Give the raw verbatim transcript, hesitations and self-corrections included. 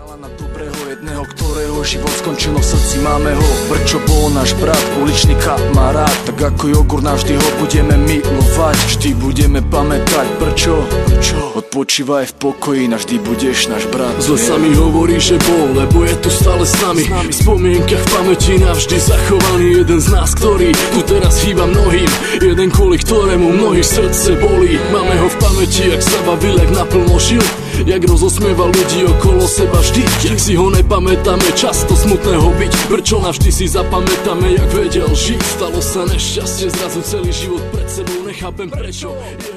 Na dobrého jedného, ktorého život skončil, no v srdci máme ho. Prečo bol náš brat, uličný kamarát, tak ako jogurt navždy ho budeme milovať. Vždy budeme pamätať, prečo, prečo odpočívaj v pokoji, navždy budeš náš brat. Zle sa mi hovorí, že bol, lebo je tu stále s nami. V spomienkach v pamäti navždy zachovaný jeden z nás, ktorý tu teraz chýba mnohým. Jeden, kvôli ktorému mnohých srdce bolí. Máme ho v pamäti, jak sa bavil, jak naplno žil, jak rozosmieval ľudí okolo seba vždy. Jak si ho nepamätáme, často smutného byť. Prečo navždy si zapamätáme, jak vedel žiť. Stalo sa nešťastie, zrazu celý život pred sebou, nechápem prečo.